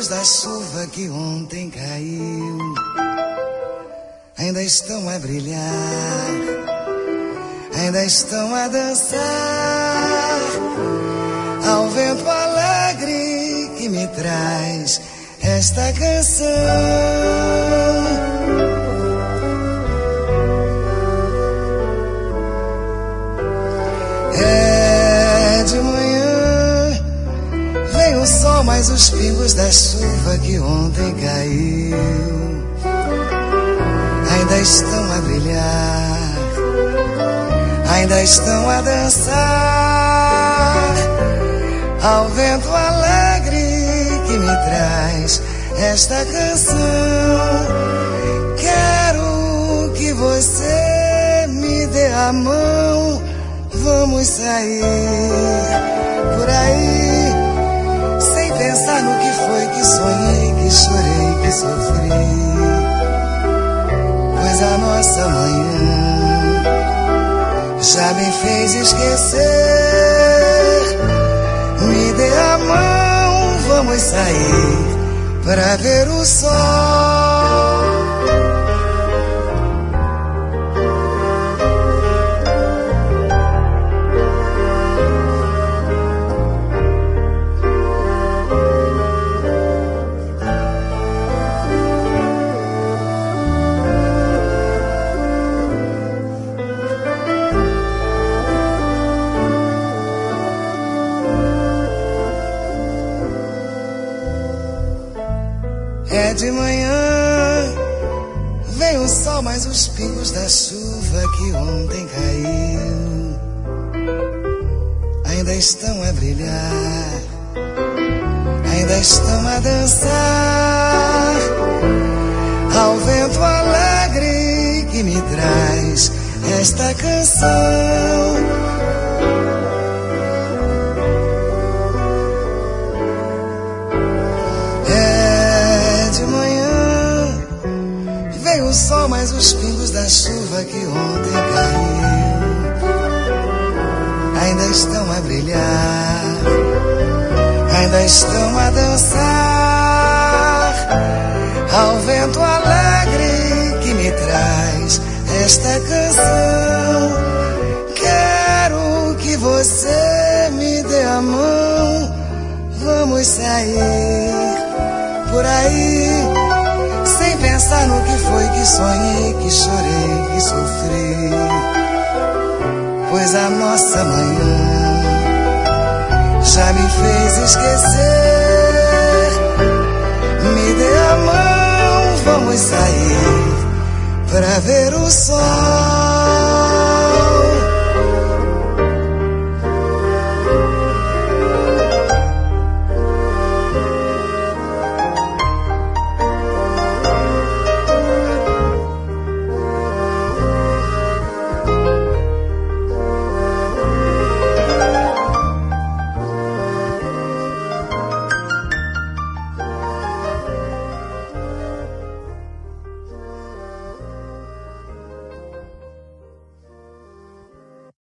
da chuva que ontem caiu ainda estão a brilhar, ainda estão a dançar ao vento alegre que me traz esta canção. É de manhã, vem o sol, mas os pingos da chuva que ontem caiu ainda estão a brilhar, ainda estão a dançar ao vento alegre que me traz esta canção. Quero que você me dê a mão, vamos sair por aí, sem pensar no que foi que sonhei, que chorei, que sofri, pois a nossa manhã já me fez esquecer. Me dê a mão, vamos sair pra ver o sol. É de manhã, vem o sol, mas os pingos da chuva que ontem caiu ainda estão a brilhar, ainda estão a dançar ao vento alegre que me traz esta canção. O sol, mas os pingos da chuva que ontem caiu ainda estão a brilhar, ainda estão a dançar ao vento alegre que me traz esta canção. Quero que você me dê a mão, vamos sair por aí, sem pensar no que foi que sonhei, que chorei, que sofri, pois a nossa manhã já me fez esquecer. Me dê a mão, vamos sair pra ver o sol.